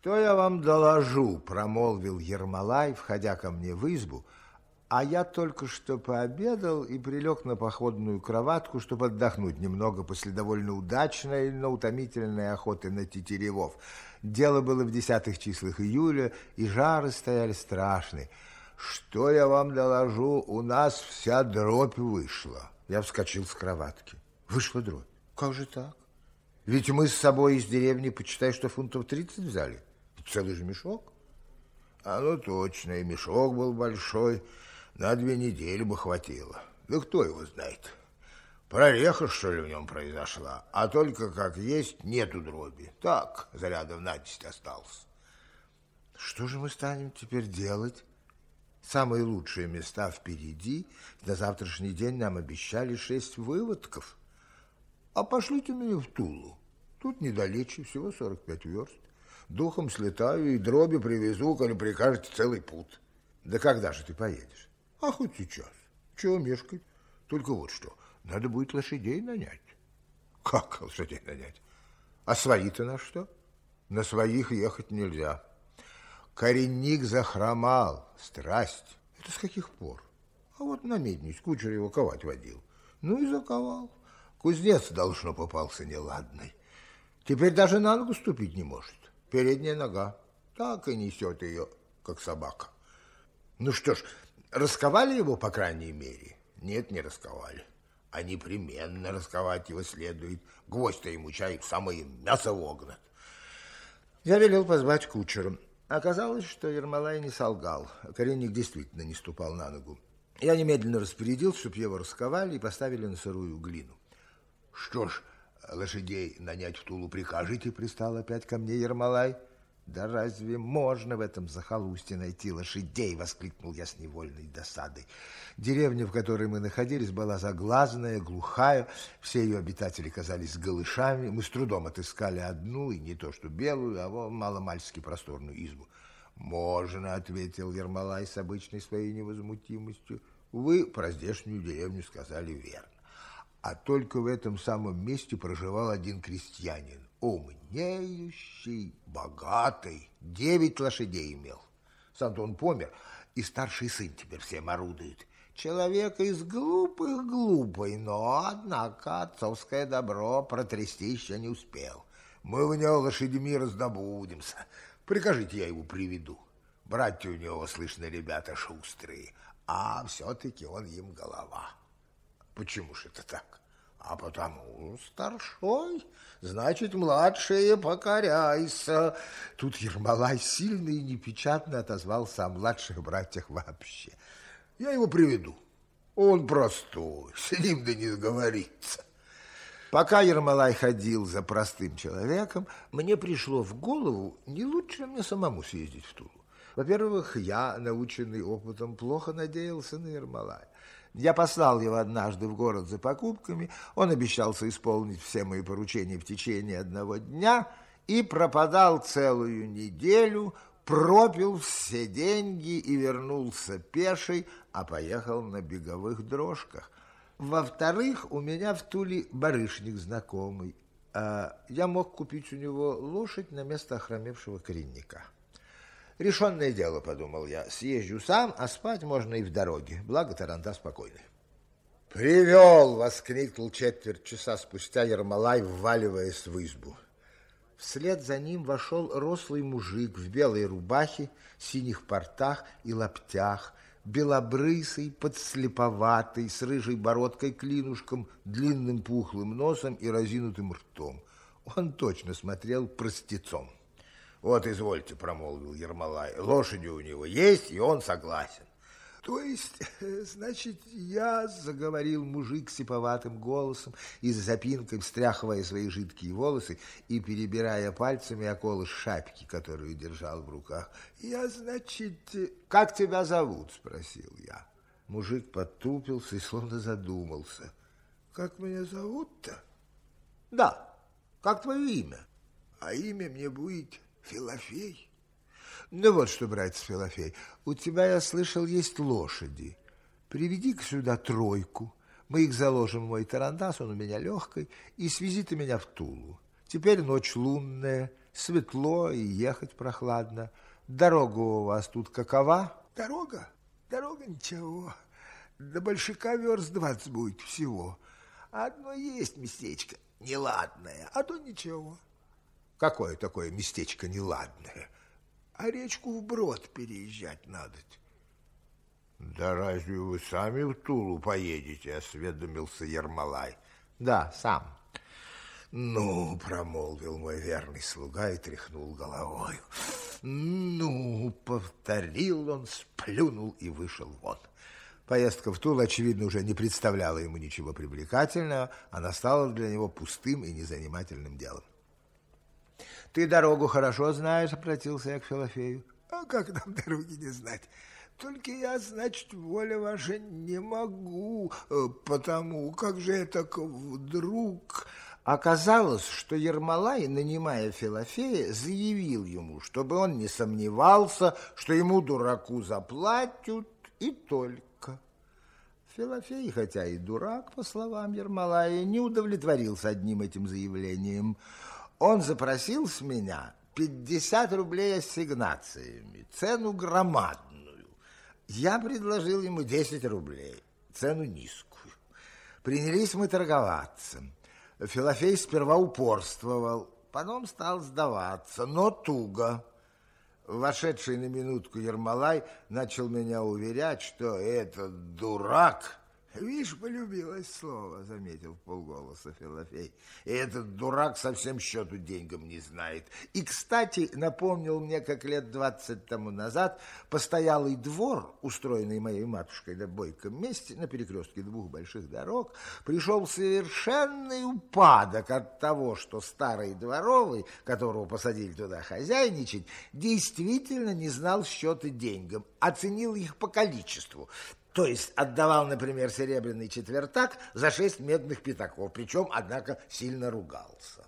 Что я вам доложу, промолвил Ермолай, входя ко мне в избу, а я только что пообедал и прилег на походную кроватку, чтобы отдохнуть немного после довольно удачной, но утомительной охоты на тетеревов. Дело было в 10 числах июля, и жары стояли страшные. Что я вам доложу, у нас вся дробь вышла. Я вскочил с кроватки. Вышла дробь. Как же так? Ведь мы с собой из деревни, почитай, что фунтов 30 взяли. Целый же мешок. А ну точно, и мешок был большой. На 2 недели бы хватило. Да кто его знает. Прореха, что ли, в нем произошла. А только как есть, нету дроби. Так, зарядов на 10 остался. Что же мы станем теперь делать? Самые лучшие места впереди. На завтрашний день нам обещали 6 выводков. А пошлите меня в Тулу. Тут недалече, всего 45 верст. Духом слетаю и дроби привезу, коли прикажете, целый путь. Да когда же ты поедешь? А хоть сейчас. Чего мешкать? Только вот что, надо будет лошадей нанять. Как лошадей нанять? А свои-то на что? На своих ехать нельзя. Коренник захромал. Страсть. Это с каких пор? А вот на меднись кучер его ковать водил. Ну и заковал. Кузнец, должно, попался неладный. Теперь даже на ногу ступить не может. Передняя нога. Так и несет ее, как собака. Ну что ж, расковали его, по крайней мере? Нет, не расковали. А непременно расковать его следует. Гвоздь-то ему чай в самое мясо вогнат. Я велел позвать кучера. Оказалось, что Ермолай не солгал. Коренник действительно не ступал на ногу. Я немедленно распорядился, чтобы его расковали и поставили на сырую глину. Что ж, лошадей нанять в Тулу прикажете, пристал опять ко мне Ермолай. Да разве можно в этом захолустье найти лошадей, воскликнул я с невольной досадой. Деревня, в которой мы находились, была заглазанная, глухая, все ее обитатели казались голышами. Мы с трудом отыскали одну, и не то что белую, а маломальски просторную избу. Можно, ответил Ермолай с обычной своей невозмутимостью. Вы про здешнюю деревню сказали верно. А только в этом самом месте проживал один крестьянин, умнеющий, богатый, 9 лошадей имел. Сам-то он помер, и старший сын теперь всем орудует. Человек из глупых глупый, но, однако, отцовское добро протрясти еще не успел. Мы в него лошадьми раздобудемся. Прикажите, я его приведу. Братья у него, слышно, ребята шустрые, а все-таки он им голова. Почему же это так? А потому старшой, значит, младшие покоряйся. Тут Ермолай сильно и непечатно отозвался о младших братьях вообще. Я его приведу. Он простой, с ним да не сговорится. Пока Ермолай ходил за простым человеком, мне пришло в голову, не лучше мне самому съездить в Тулу. Во-первых, я, наученный опытом, плохо надеялся на Ермолая. Я послал его однажды в город за покупками, он обещался исполнить все мои поручения в течение 1 дня и пропадал целую неделю, пропил все деньги и вернулся пеший, а поехал на беговых дрожках. Во-вторых, у меня в Туле барышник знакомый. Я мог купить у него лошадь на место охромевшего коренника. Решенное дело, подумал я, съезжу сам, а спать можно и в дороге, благо Таранда спокойный. Привел, воскликнул 1/4 часа спустя Ермолай, вваливаясь в избу. Вслед за ним вошел рослый мужик в белой рубахе, синих портах и лаптях, белобрысый, подслеповатый, с рыжей бородкой-клинушком, длинным пухлым носом и разинутым ртом. Он точно смотрел простецом. Вот, извольте, промолвил Ермолай, лошади у него есть, и он согласен. То есть, значит, я, заговорил мужик сиповатым голосом и с запинкой встряхивая свои жидкие волосы и перебирая пальцами около шапки, которую держал в руках. Я, значит, как тебя зовут? Спросил я. Мужик потупился и словно задумался. Как меня зовут-то? Да, как твое имя? А имя мне будет Филофей. Ну вот что, братец Филофей, у тебя, я слышал, есть лошади. Приведи-ка сюда 3. Мы их заложим в мой тарантас, он у меня легкий, и свези ты меня в Тулу. Теперь ночь лунная, Светло и ехать прохладно. Дорога у вас тут какова? Дорога? Дорога ничего. До Большака верст 20 будет всего. Одно есть местечко неладное, а то ничего. Какое такое местечко неладное? А речку вброд переезжать надо. Да разве вы сами в Тулу поедете, осведомился Ермолай. Да, сам. Ну, промолвил мой верный слуга и тряхнул головой. Ну, повторил он, сплюнул и вышел вон. Поездка в Тулу, очевидно, уже не представляла ему ничего привлекательного, она стала для него пустым и незанимательным делом. Ты дорогу хорошо знаешь, обратился я к Филофею. А как нам дороги не знать? Только я, значит, воля ваша, не могу, потому как же это вдруг... Оказалось, что Ермолай, нанимая Филофея, заявил ему, чтобы он не сомневался, что ему, дураку, заплатят, и только. Филофей, хотя и дурак, по словам Ермолая, не удовлетворился одним этим заявлением. Он запросил с меня 50 рублей ассигнациями, цену громадную. Я предложил ему 10 рублей, цену низкую. Принялись мы торговаться. Филофей сперва упорствовал, потом стал сдаваться, но туго. Вошедший на минутку Ермолай начал меня уверять, что этот дурак... Видишь, полюбилось слово, заметил вполголоса Филофей. И этот дурак совсем счету деньгам не знает. И, кстати, напомнил мне, как лет 20 тому назад постоялый двор, устроенный моей матушкой на бойком месте, на перекрестке двух больших дорог, пришел в совершенный упадок от того, что старый дворовый, которого посадили туда хозяйничать, действительно не знал счета деньгам, оценил их по количеству. То есть отдавал, например, серебряный четвертак за 6 медных пятаков, причем, однако, сильно ругался.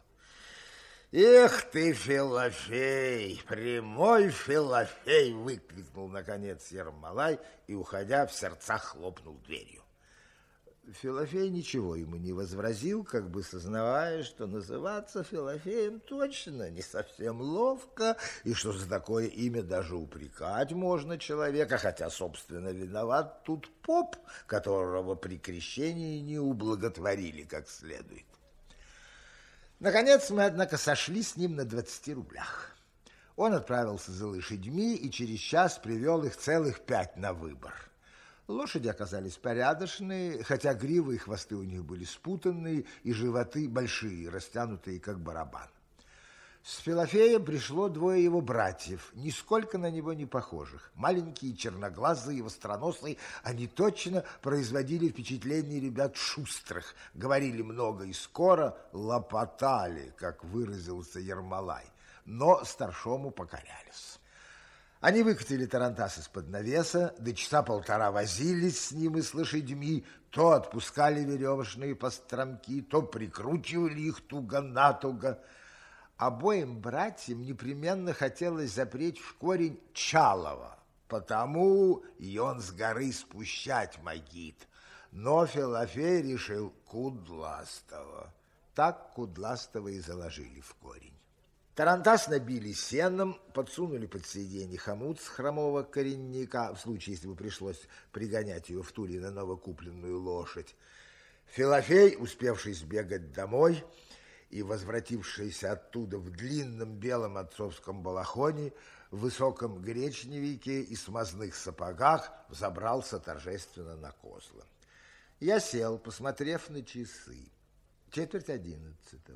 «Эх ты, Филофей, прямой Филофей!» — выкрикнул, наконец, Ермолай и, уходя, в сердцах хлопнул дверью. Филофей ничего ему не возразил, как бы сознавая, что называться Филофеем точно не совсем ловко, и что за такое имя даже упрекать можно человека, хотя, собственно, виноват тут поп, которого при крещении не ублаготворили как следует. Наконец мы, однако, сошли с ним на 20 рублях. Он отправился за лошадьми и через час привел их целых 5 на выбор. Лошади оказались порядочные, хотя гривы и хвосты у них были спутанные, и животы большие, растянутые, как барабан. С Филофеем пришло 2 его братьев, нисколько на него не похожих. Маленькие, черноглазые, востроносые, они точно производили впечатление ребят шустрых, говорили много и скоро, лопотали, как выразился Ермолай, но старшому покорялись. Они выкатили тарантас из-под навеса, до часа полтора возились с ним и с лошадьми, то отпускали веревочные постромки, то прикручивали их туго-натуго. Обоим братьям непременно хотелось запреть в корень Чалова, потому и он с горы спущать могит. Но Филофей решил Кудластого. Так Кудластого и заложили в корень. Тарантас набили сеном, подсунули под сиденье хомут с хромого коренника, в случае, если бы пришлось пригонять ее в Туле на новокупленную лошадь. Филофей, успевший сбегать домой и возвратившийся оттуда в длинном белом отцовском балахоне, в высоком гречневике и смазных сапогах, взобрался торжественно на козла. Я сел, посмотрев на часы. 10:45.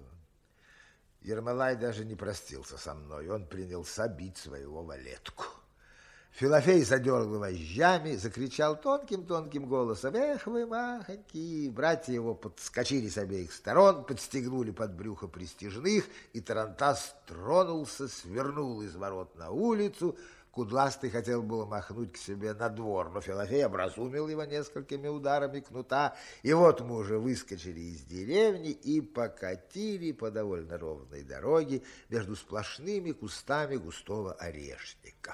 Ермолай даже не простился со мной, он принялся бить своего валетку. Филофей задергал вожжами, закричал тонким-тонким голосом: «Эх вы, махоньки!» Братья его подскочили с обеих сторон, подстегнули под брюхо пристяжных, и тарантас тронулся, свернул из ворот на улицу. Кудластый хотел было махнуть к себе на двор, но Филофей образумил его несколькими ударами кнута, и вот мы уже выскочили из деревни и покатили по довольно ровной дороге между сплошными кустами густого орешника.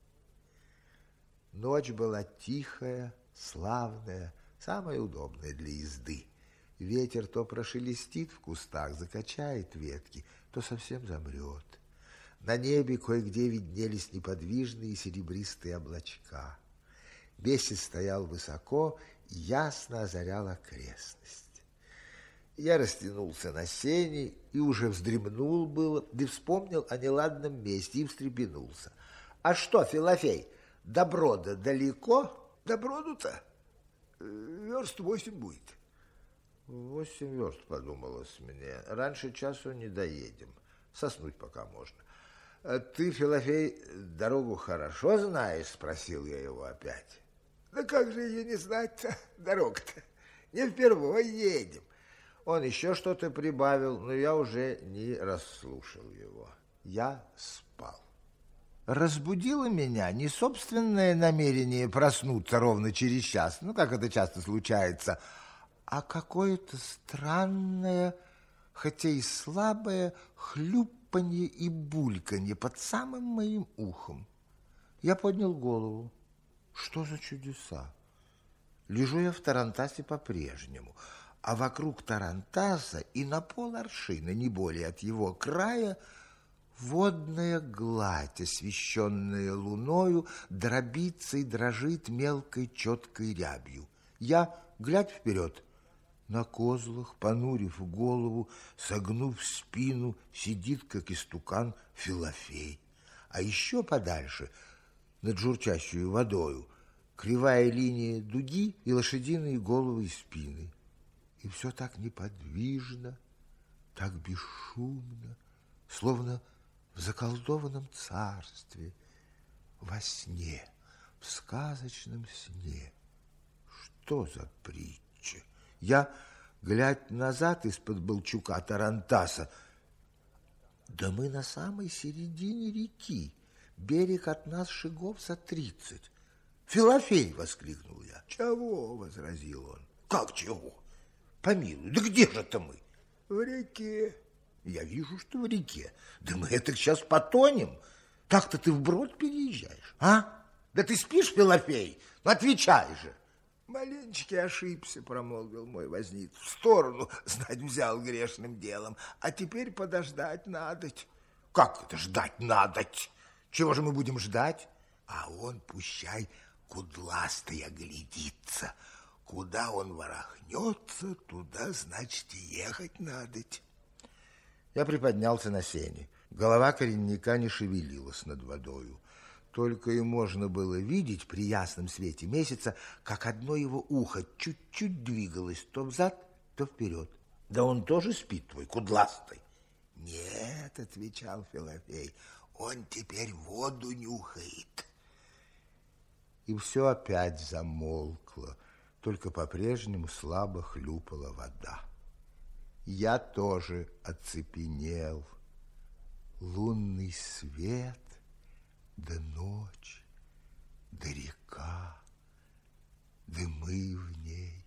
Ночь была тихая, славная, самая удобная для езды. Ветер то прошелестит в кустах, закачает ветки, то совсем замрет. На небе кое-где виднелись неподвижные серебристые облачка. Месяц стоял высоко и ясно озарял окрестность. Я растянулся на сене и уже вздремнул было, да вспомнил о неладном месте и встрепенулся. А что, Филофей, до Брода далеко? До Броду-то верст 8 будет. 8 верст, подумалось мне. Раньше часу не доедем. Соснуть пока можно. Ты, Филофей, дорогу хорошо знаешь? Спросил я его опять. Да как же ее не знать-то, дорога-то? Не впервые едем. Он еще что-то прибавил, но я уже не расслушал его. Я спал. Разбудило меня не собственное намерение проснуться ровно через час, ну, как это часто случается, а какое-то странное, хотя и слабое, хлюпанье и бульканье под самым моим ухом. Я поднял голову. Что за чудеса? Лежу я в тарантасе по-прежнему, а вокруг тарантаса и на пол-аршина, не более от его края, водная гладь, освещенная луною, дробится и дрожит мелкой четкой рябью. Я, глядь вперед, на козлах, понурив голову, согнув спину, сидит, как истукан, Филофей. А еще подальше, над журчащую водою, кривая линия дуги и лошадиные головы и спины. И все так неподвижно, так бесшумно, словно в заколдованном царстве, во сне, в сказочном сне. Что за притча? Я, глядь назад из-под Балчука тарантаса, да мы на самой середине реки, берег от нас шагов за 30. Филофей, воскликнул я. Чего? Возразил он. Как чего? Помилуй, да где же это мы? В реке. Я вижу, что в реке. Да мы это сейчас потонем. Так-то ты вброд переезжаешь, а? Да ты спишь, Филофей? Ну, отвечай же. Маленечки ошибся, промолвил мой возниц. В сторону, знать, взял грешным делом. А теперь подождать надо. Как это ждать надо? Чего же мы будем ждать? А он, пущай, кудластый оглядится. Куда он ворохнется, туда, значит, ехать надо. Я приподнялся на сене. Голова коренника не шевелилась над водою. Только и можно было видеть при ясном свете месяца, как одно его ухо чуть-чуть двигалось то взад, то вперед. Да он тоже спит, твой кудластый. Нет, отвечал Филофей, он теперь воду нюхает. И все опять замолкло, только по-прежнему слабо хлюпала вода. Я тоже оцепенел. Лунный свет, да ночь, да река, да мы в ней.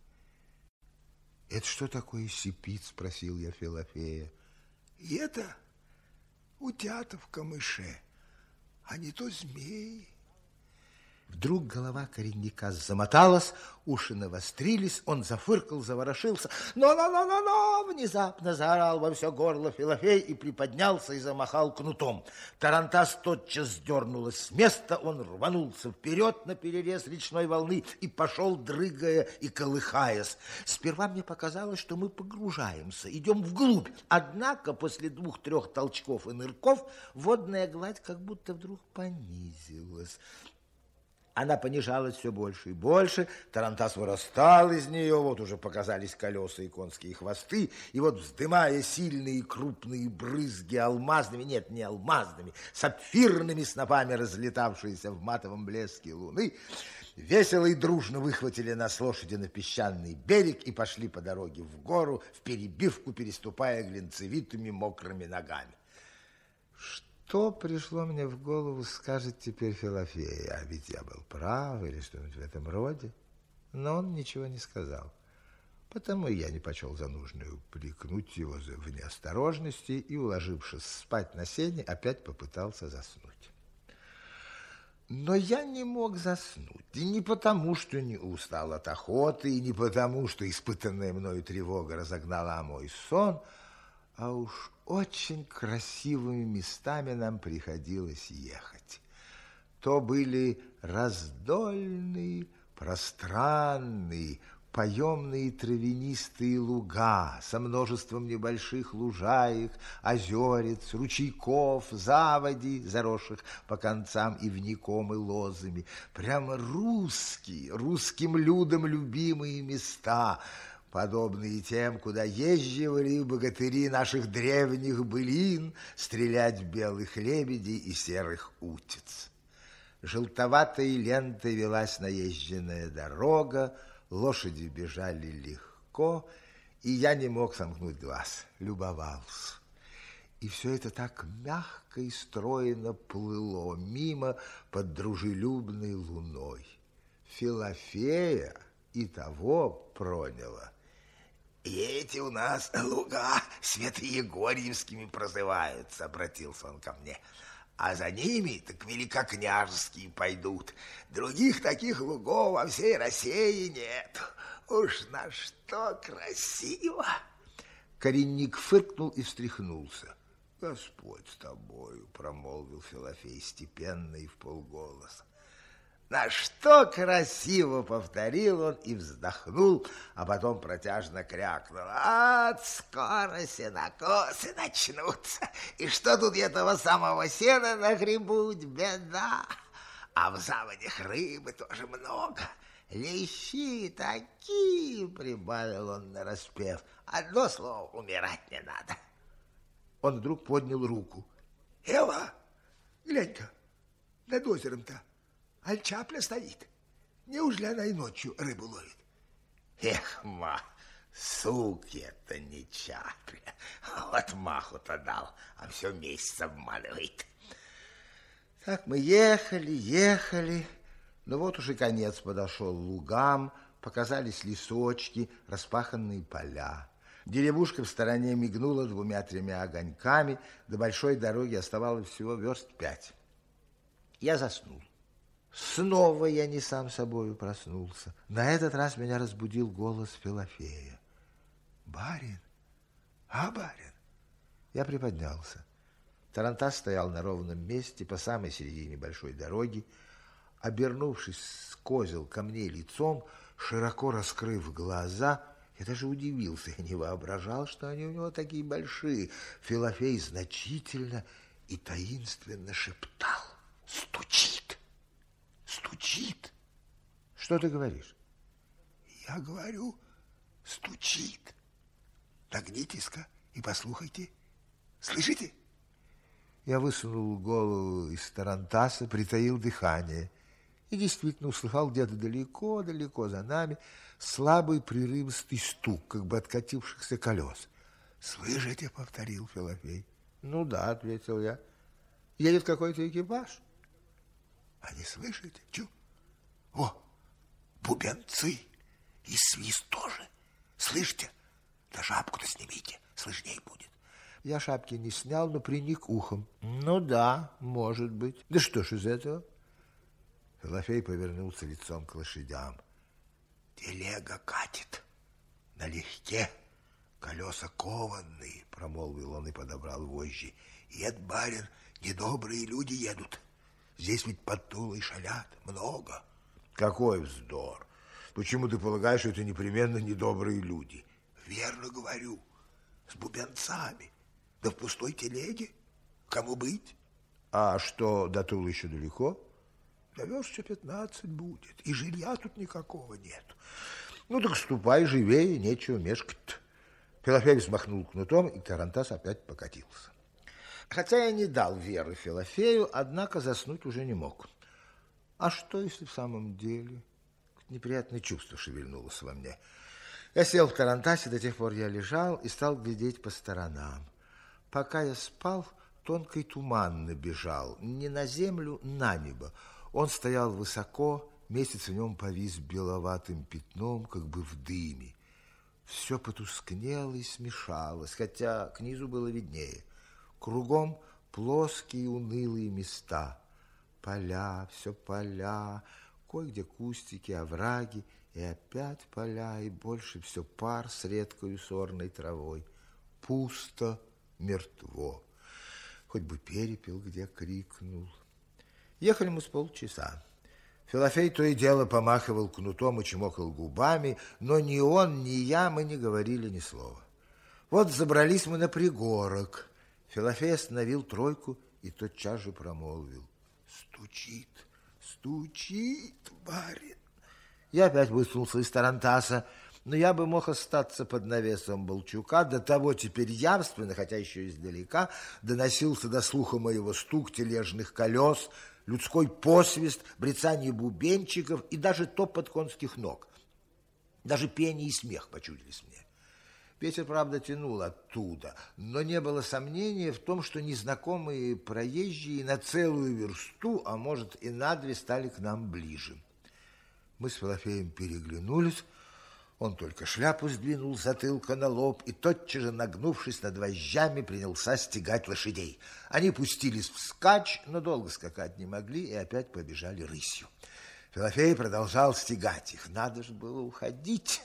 Это что такое сипит? Спросил я Филофея. И это утята в камыше, а не то змеи. Вдруг голова коренника замоталась, уши навострились, он зафыркал, заворошился. Но! Внезапно заорал во все горло Филофей и приподнялся и замахал кнутом. Тарантас тотчас сдернулась с места, он рванулся вперед на перерез речной волны и пошел, дрыгая и колыхаясь. Сперва мне показалось, что мы погружаемся, идем вглубь. Однако после 2-3 толчков и нырков водная гладь как будто вдруг понизилась. Она понижалась все больше и больше, тарантас вырастал из нее, вот уже показались колеса и конские хвосты, и вот, вздымая сильные крупные брызги алмазными, нет, не алмазными, сапфирными снопами, разлетавшиеся в матовом блеске луны, весело и дружно выхватили нас лошади на песчаный берег и пошли по дороге в гору, в перебивку переступая глинцевитыми мокрыми ногами. Что пришло мне в голову, скажет теперь Филофей, а ведь я был прав или что-нибудь в этом роде. Но он ничего не сказал. Потому я не почел за нужное упрекнуть его в неосторожности и, уложившись спать на сене, опять попытался заснуть. Но я не мог заснуть, и не потому, что не устал от охоты, и не потому, что испытанная мною тревога разогнала мой сон, А уж очень красивыми местами нам приходилось ехать. То были раздольные, пространные, поемные травянистые луга со множеством небольших лужаек, озерец, ручейков, заводей, заросших по концам ивняком и лозами. Прямо русские, русским людям любимые места, подобные тем, куда езживали богатыри наших древних былин стрелять в белых лебедей и серых утиц. Желтоватой лентой велась наезженная дорога, лошади бежали легко, и я не мог сомкнуть глаз, любовался. И все это так мягко и стройно плыло мимо под дружелюбной луной. Филофея и того проняло. И эти у нас луга Свято-Егорьевскими прозываются, обратился он ко мне. А за ними так великокняжеские пойдут. Других таких лугов во всей России нет. Уж на что красиво. Коренник фыркнул и встряхнулся. Господь с тобою, промолвил Филофей степенно и вполголоса. На что красиво, повторил он и вздохнул, а потом протяжно крякнул. Скоро сенокосы начнутся. И что тут этого самого сена нагребуть, беда. А в заводях рыбы тоже много. Лещи такие, прибавил он нараспев. Одно слово, умирать не надо. Он вдруг поднял руку. Эва, глянь-ка, над озером-то альчапля стоит. Неужели она и ночью рыбу ловит? Эх, ма, суки это не чапля. Вот маху-то дал, а все месяц обманывает. Так мы ехали, но вот уж и конец подошел лугам, показались лесочки, распаханные поля. Деревушка в стороне мигнула 2-3 огоньками, до большой дороги оставалось всего верст 5. Я заснул. Снова я не сам собою проснулся. На этот раз меня разбудил голос Филофея. Барин? А, барин? Я приподнялся. Тарантас стоял на ровном месте по самой середине большой дороги. Обернувшись с козел ко мне лицом, широко раскрыв глаза, я даже удивился. Я не воображал, что они у него такие большие. Филофей значительно и таинственно шептал. Стучит. Стучит. Что ты говоришь? Я говорю, стучит. Нагнитесь-ка и послухайте. Слышите? Я высунул голову из тарантаса, притаил дыхание и действительно услыхал где-то далеко-далеко за нами слабый прерывистый стук, как бы откатившихся колес. «Слышите?» — повторил Филофей. «Ну да», — ответил я. «Едет какой-то экипаж». «А не слышите? Чу? О, бубенцы и свист тоже. Слышите? Да шапку-то снимите, слышней будет». Я шапки не снял, но приник ухом. «Ну да, может быть. Да что ж из этого?» Филофей повернулся лицом к лошадям. «Телега катит налегке, колеса кованные», — промолвил он и подобрал вожжи. «Ед, барин, недобрые люди едут. Здесь ведь под Тулой шалят много». «Какой вздор! Почему ты полагаешь, что это непременно недобрые люди?» «Верно говорю, с бубенцами, да в пустой телеге. Кому быть?» «А что, до Тулы еще далеко?» «Да верст 15 будет, и жилья тут никакого нет». «Ну так ступай живее, нечего мешкать». Филофей взмахнул кнутом, и тарантас опять покатился. Хотя я не дал веры Филофею, однако заснуть уже не мог. А что, если в самом деле? Неприятное чувство шевельнулось во мне. Я сел в тарантасе, до тех пор я лежал и стал глядеть по сторонам. Пока я спал, тонкий туман набежал, не на землю, на небо. Он стоял высоко, месяц в нем повис беловатым пятном, как бы в дыме. Все потускнело и смешалось, хотя к низу было виднее. Кругом плоские унылые места. Поля, все поля, кое-где кустики, овраги, и опять поля, и больше все пар с редкою сорной травой. Пусто, мертво. Хоть бы перепел где крикнул. Ехали мы с полчаса. Филофей то и дело помахивал кнутом и чмокал губами, но ни он, ни я, мы не говорили ни слова. Вот забрались мы на пригорок. Филофей остановил тройку и тотчас же промолвил: стучит, стучит, барин. Я опять высунулся из тарантаса, но я бы мог остаться под навесом Болчука. До того теперь явственно, хотя еще издалека, доносился до слуха моего стук тележных колес, людской посвист, брецание бубенчиков и даже топот конских ног. Даже пение и смех почудились мне. Ветер, правда, тянул оттуда, но не было сомнения в том, что незнакомые проезжие на целую версту, а может и на две, стали к нам ближе. Мы с Филофеем переглянулись, он только шляпу сдвинул с затылка на лоб и, тотчас же нагнувшись над вожжами, принялся стегать лошадей. Они пустились вскачь, но долго скакать не могли и опять побежали рысью. Филофей продолжал стегать их. Надо же было уходить.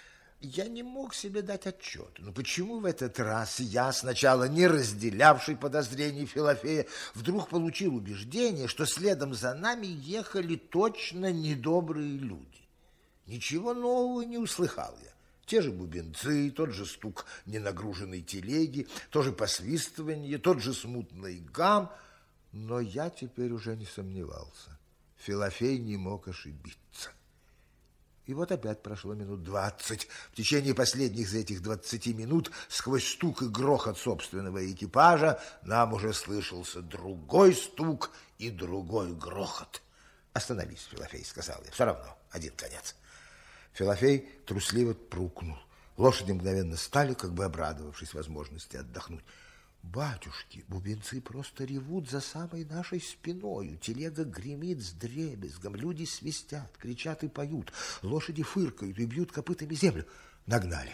Я не мог себе дать отчет. Но почему в этот раз я, сначала не разделявший подозрений Филофея, вдруг получил убеждение, что следом за нами ехали точно недобрые люди? Ничего нового не услыхал я. Те же бубенцы, тот же стук ненагруженной телеги, то же посвистывание, тот же смутный гам. Но я теперь уже не сомневался. Филофей не мог ошибиться. И вот опять прошло минут 20. В течение последних из этих 20 минут сквозь стук и грохот собственного экипажа нам уже слышался другой стук и другой грохот. «Остановись, Филофей», — сказал я. «Все равно, один конец». Филофей трусливо прукнул. Лошади мгновенно стали, как бы обрадовавшись возможности отдохнуть. «Батюшки, бубенцы просто ревут за самой нашей спиною. Телега гремит с дребезгом, люди свистят, кричат и поют, лошади фыркают и бьют копытами землю. Нагнали».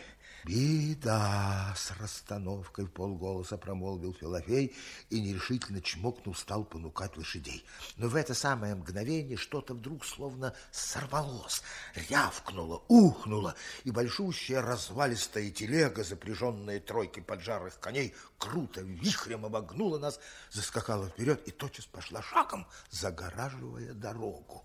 «Беда!» — с расстановкой вполголоса промолвил Филофей и нерешительно чмокнул, стал понукать лошадей. Но в это самое мгновение что-то вдруг словно сорвалось, рявкнуло, ухнуло, и большущая развалистая телега, запряженная тройкой поджарых коней, круто вихрем обогнула нас, заскакала вперед и тотчас пошла шагом, загораживая дорогу.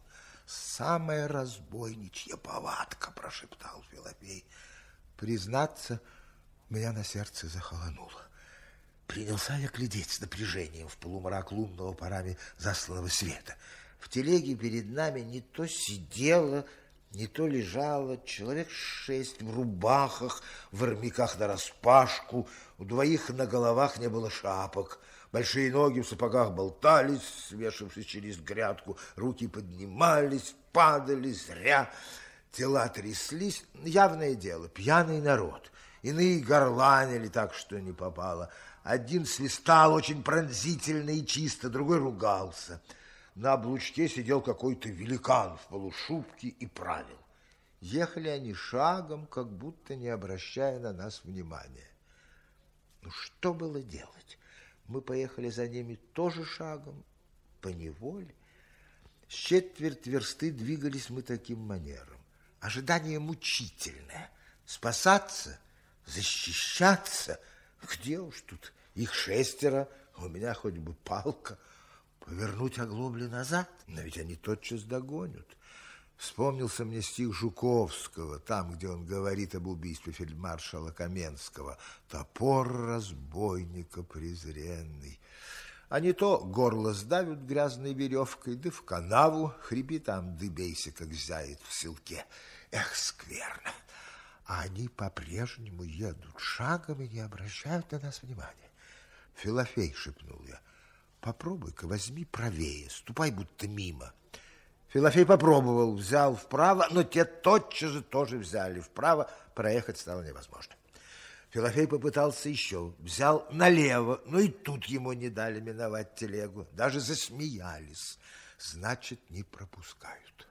«Самая разбойничья повадка!» — прошептал Филофей. Признаться, меня на сердце захолонуло. Принялся я глядеть с напряжением в полумрак лунного парами засланного света. В телеге перед нами не то сидело, не то лежало человек 6 в рубахах, в армяках нараспашку, у двоих на головах не было шапок. Большие ноги в сапогах болтались, свешившись через грядку, руки поднимались, падали зря. Тела тряслись, явное дело, пьяный народ. Иные горланили так, что не попало. Один свистал очень пронзительно и чисто, другой ругался. На облучке сидел какой-то великан в полушубке и правил. Ехали они шагом, как будто не обращая на нас внимания. Ну, что было делать? Мы поехали за ними тоже шагом, поневоле. С четверть версты двигались мы таким манером. Ожидание мучительное. Спасаться, защищаться. Где уж тут? Их 6, у меня хоть бы палка. Повернуть оглобли назад? Но ведь они тотчас догонят. Вспомнился мне стих Жуковского, там, где он говорит об убийстве фельдмаршала Каменского. «Топор разбойника презренный». А не то горло сдавят грязной веревкой, да в канаву, хриби там, да бейся, как заяц в селке. Эх, скверно. А они по-прежнему едут шагом и не обращают на нас внимания. «Филофей», — шепнул я, — «попробуй-ка, возьми правее, ступай будто мимо». Филофей попробовал, взял вправо, но те тотчас же тоже взяли вправо, проехать стало невозможно. Филофей попытался еще, взял налево, но и тут ему не дали миновать телегу, даже засмеялись. Значит, не пропускают.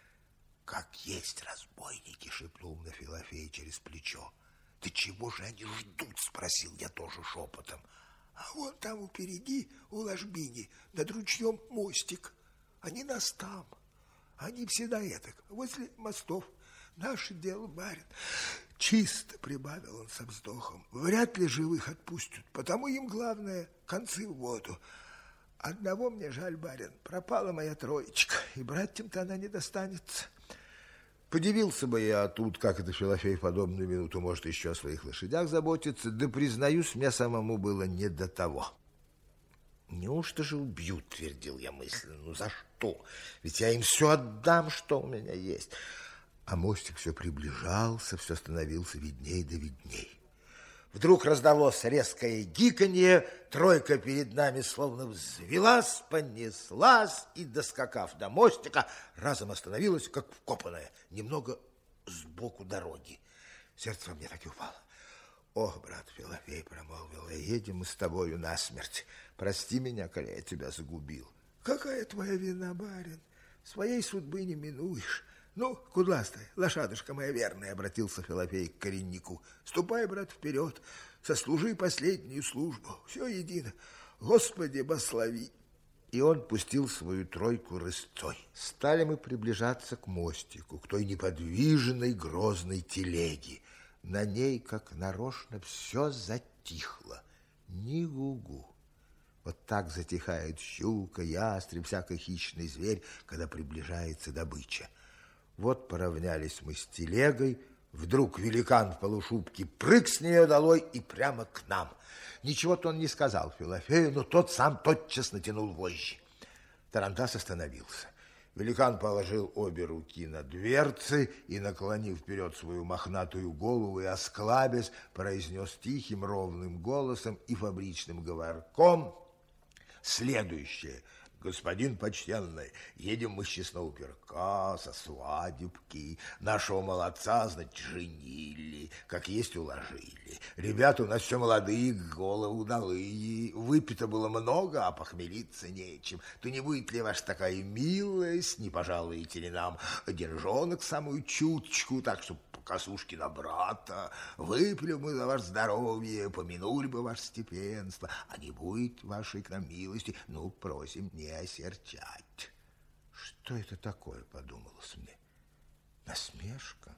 «Как есть разбойники!» — шепнул на Филофей через плечо. «Да чего же они ждут?» — спросил я тоже шепотом. «А вон там впереди, у ложбини, над ручьем мостик. Они нас там. Они всегда этак, возле мостов. Наше дело, барин. Чисто, прибавил он со вздохом. Вряд ли живых отпустят, потому им главное концы в воду. Одного мне жаль, барин, пропала моя троечка, и братьям-то она не достанется. Подивился бы я тут, как это Филофей в подобную минуту может еще о своих лошадях заботиться, да, признаюсь, мне самому было не до того. Неужто же убьют, твердил я мысленно, ну за что? Ведь я им все отдам, что у меня есть. А мостик все приближался, все становился видней да видней. Вдруг раздалось резкое гиканье, тройка перед нами словно взвелась, понеслась и, доскакав до мостика, разом остановилась, как вкопанная, немного сбоку дороги. Сердце во мне так и упало. Ох, брат Филофей, промолвил я, едем мы с тобою насмерть. Прости меня, коли я тебя загубил. Какая твоя вина, барин? Своей судьбы не минуешь. Ну, кудластай, лошадушка моя верная, обратился Филофей к кореннику. Ступай, брат, вперед, сослужи последнюю службу. Все едино. Господи, благослови. И он пустил свою тройку рысцой. Стали мы приближаться к мостику, к той неподвижной грозной телеге. На ней, как нарочно, все затихло. Ни гу-гу. Вот так затихает щука, ястреб, всякий хищный зверь, когда приближается добыча. Вот поравнялись мы с телегой, вдруг великан в полушубке прыг с нее долой и прямо к нам. Ничего-то он не сказал Филофею, но тот сам тотчас натянул вожжи. Тарантас остановился. Великан положил обе руки на дверцы и, наклонив вперед свою мохнатую голову и осклабясь, произнес тихим ровным голосом и фабричным говорком следующее. Господин почтенный, едем мы с честного пирка, со свадебки. Нашего молодца, значит, женили, как есть уложили. Ребята у нас все молодые, головы удалые. Выпито было много, а похмелиться нечем. То не будет ли ваша такая милость, не пожалуете ли нам деньжонок самую чуточку, так, чтобы косушки на брата, выпили мы за ваше здоровье, помянули бы ваше степенство, а не будет вашей к нам милости, ну, просим не осерчать. Что это такое, подумалось мне? Насмешка?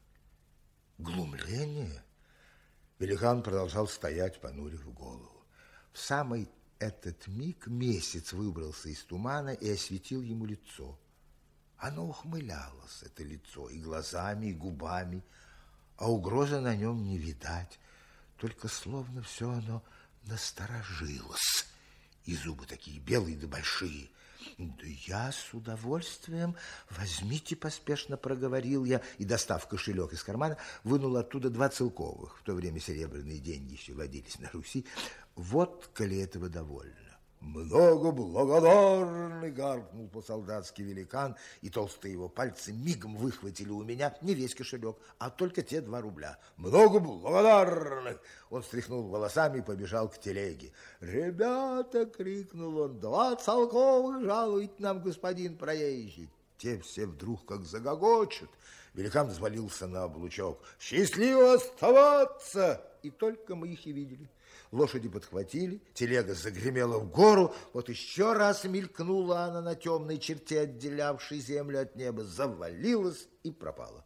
Глумление? Великан продолжал стоять, понурив голову. В самый этот миг месяц выбрался из тумана и осветил ему лицо. Оно ухмылялось, это лицо, и глазами, и губами, а угрозы на нем не видать, только словно все оно насторожилось, и зубы такие белые да большие. Да я с удовольствием, возьмите, поспешно проговорил я, и, достав кошелек из кармана, вынул оттуда 2 целковых, в то время серебряные деньги еще водились на Руси. Вот, коли этого довольно. Много благодарный, гаркнул по-солдатски великан, и толстые его пальцы мигом выхватили у меня не весь кошелек, а только те 2 рубля. Много благодарных! Он стряхнул волосами и побежал к телеге. Ребята, крикнул он, 2 целковых жалует нам господин проезжий. Те все вдруг как загогочут. Великан взвалился на облучок. Счастливо оставаться! И только мы их и видели. Лошади подхватили, телега загремела в гору, вот еще раз мелькнула она на темной черте, отделявшей землю от неба, завалилась и пропала.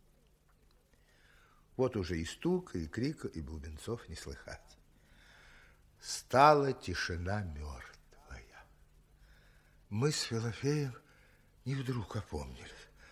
Вот уже и стука, и крика, и бубенцов не слыхать. Стала тишина мертвая. Мы с Филофеем не вдруг опомнились.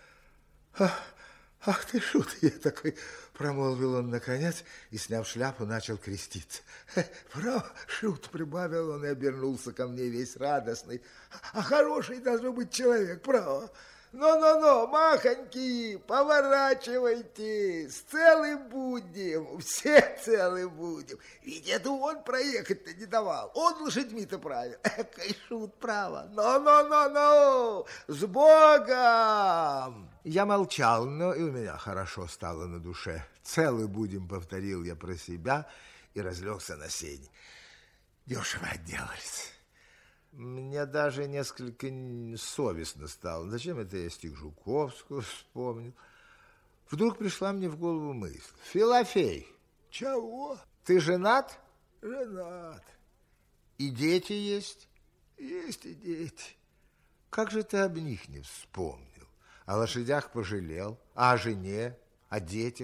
Ах ты, шут, я такой, промолвил он наконец и, сняв шляпу, начал креститься. Право, шут, прибавил он и обернулся ко мне весь радостный. А хороший должен быть человек, право. Ну, махоньки, поворачивайтесь, целы будем, все целы будем. Ведь это он проехать-то не давал, он лошадьми-то правил. Экой шут, право. Ну, с Богом! Я молчал, но и у меня хорошо стало на душе. Целы будем, повторил я про себя и разлегся на сене. Дешево отделались. Мне даже несколько совестно стало. Зачем это я стих Жуковского вспомнил? Вдруг пришла мне в голову мысль. Филофей. Чего? Ты женат? Женат. И дети есть? Есть и дети. Как же ты об них не вспомнил? О лошадях пожалел, а о жене, о детях? И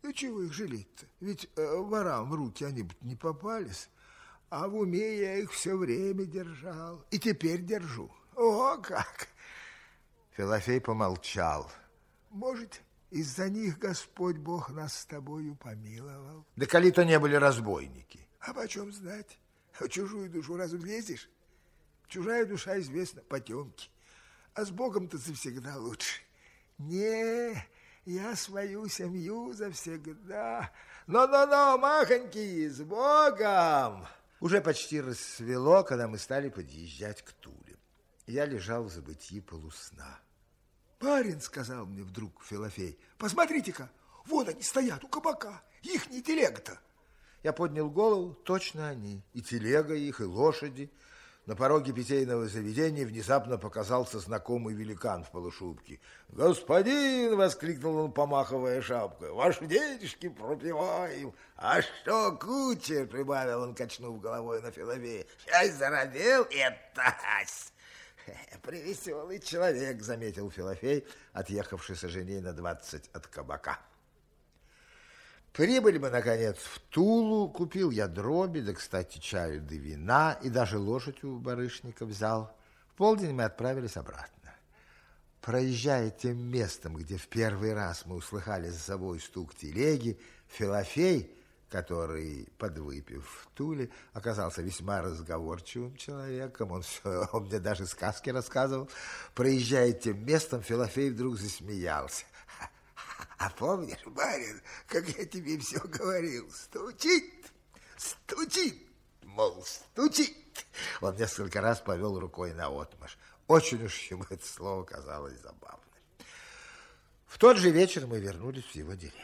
Ну, чего их жалеть-то? Ведь ворам в руки они бы не попались. А в уме я их все время держал. И теперь держу. О, как! Филофей помолчал. Может, из-за них Господь Бог нас с тобою помиловал. Да коли-то не были разбойники. А почем знать? В чужую душу разве влезешь? Чужая душа, известна, потемки. А с Богом-то завсегда лучше. Не, я свою семью завсегда. Но, махонький, с Богом! Уже почти рассвело, когда мы стали подъезжать к Туле. Я лежал в забытьи полусна. Барин, сказал мне вдруг Филофей, посмотрите-ка, вот они стоят у кабака, ихняя телега-то. Я поднял голову, точно они, и телега их, и лошади. На пороге питейного заведения внезапно показался знакомый великан в полушубке. «Господин!» — воскликнул он, помахивая шапкой. «Ваши денежки пропиваем!» «А что, кучер?» — прибавил он, качнув головой на Филофея. «Счастье заробел, это ась!» «Превеселый человек», — заметил Филофей, отъехавший саженей на 20 от кабака. Прибыли мы, наконец, в Тулу. Купил я дроби, да, кстати, чаю да вина, и даже лошадь у барышника взял. В полдень мы отправились обратно. Проезжая тем местом, где в первый раз мы услыхали за собой стук телеги, Филофей, который, подвыпив в Туле, оказался весьма разговорчивым человеком, он мне даже сказки рассказывал. Проезжая тем местом, Филофей вдруг засмеялся. А помнишь, барин, как я тебе все говорил? Стучит, мол, стучит. Он несколько раз повел рукой наотмашь. Очень уж ему это слово казалось забавным. В тот же вечер мы вернулись в его деревню.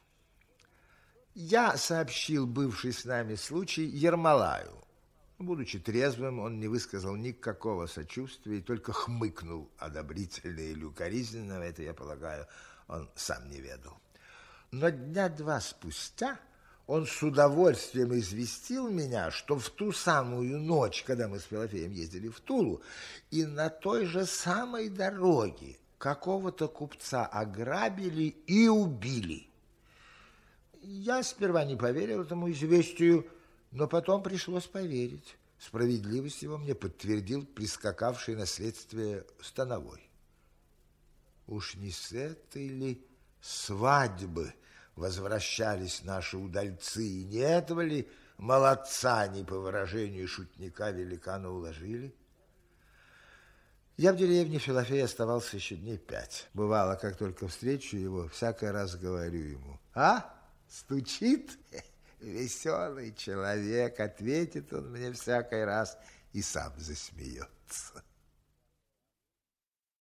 Я сообщил бывший с нами случай Ермолаю. Будучи трезвым, он не высказал никакого сочувствия и только хмыкнул одобрительно или укоризненно, это, я полагаю, он сам не ведал. Но дня два спустя он с удовольствием известил меня, что в ту самую ночь, когда мы с Филофеем ездили в Тулу, и на той же самой дороге какого-то купца ограбили и убили. Я сперва не поверил этому известию, но потом пришлось поверить. Справедливость его мне подтвердил прискакавший на следствие становой. Уж не с этой ли свадьбы возвращались наши удальцы, и не этого ли молодца, не по выражению шутника, великана уложили? Я в деревне Филофея оставался еще дней 5. Бывало, как только встречу его, всякий раз говорю ему: «А, стучит?» Веселый человек, ответит он мне всякий раз и сам засмеется.